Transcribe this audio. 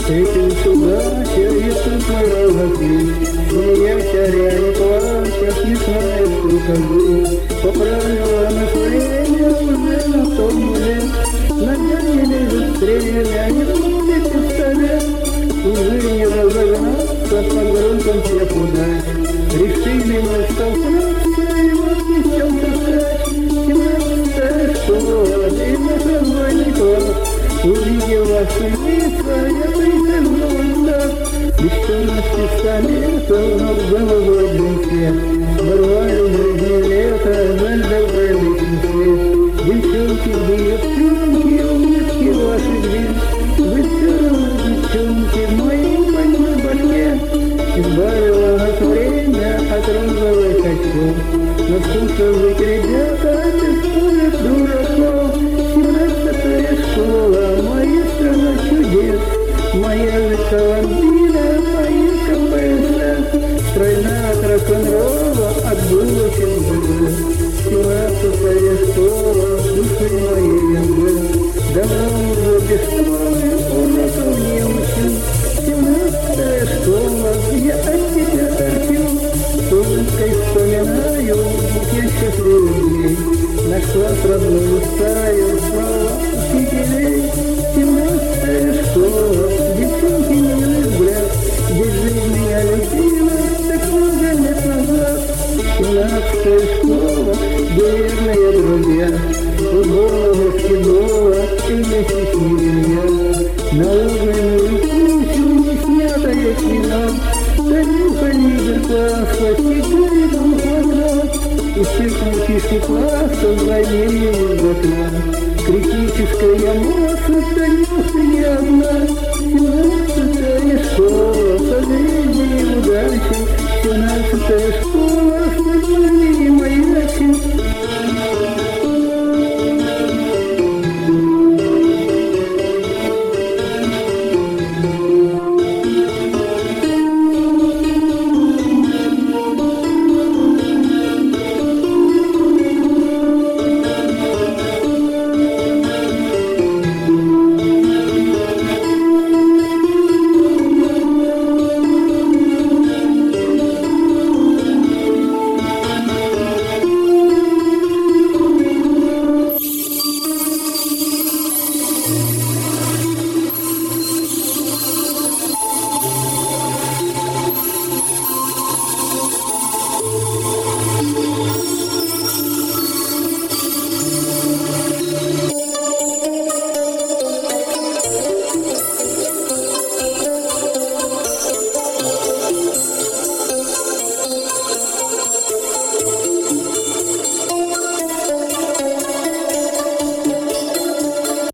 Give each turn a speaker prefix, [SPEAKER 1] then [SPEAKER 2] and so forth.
[SPEAKER 1] Этим удача и судьба разлуки. Смеясь, оря, плача, не зная, что скажу. Поправила настроение уже на том лет. На день быстрее, я не будет пистолет. Уже не разогнаться по грунтам всех удач. Решили мы столкнуться и вот несем таскать. 17-я школа и наш развойный класс. Увидел ваши лица, я прихожу так. Бесшумно с пистолетом, но в головой блинке. Бывали в жизни лето, жаль добрый личный свет. Девчонки, девчонки, улыбки ваши две. Вы все равно девчонки в моей больной башке. Избавила нас время от розовых очков. Но слушают ребята, бесспорят дураков. 17-я школа, моя страна чудес. Моя же Коломбина, моя КПСС. Страна от рок-н-ролла, от булочек ГГ. 17-я школа, души моей МГ. Давно уже без школы, уроков не учу. 17-я школа, я от тебя торчу. С улыбкой вспоминаю, я счастливый день. Наш класс родной устаю, слава учителей. 17-я школа, девчонки милый взгляд. Здесь жизнь меня любила, так много лет назад. 17-я школа, где верные друзья. Футбола, баскетбола и вместе с ними меня. На огненную кучу не снятое кино. Танюха лидер класса, сигает в квадрат. И всех мальчишки класса за ней в окна. Критическая масса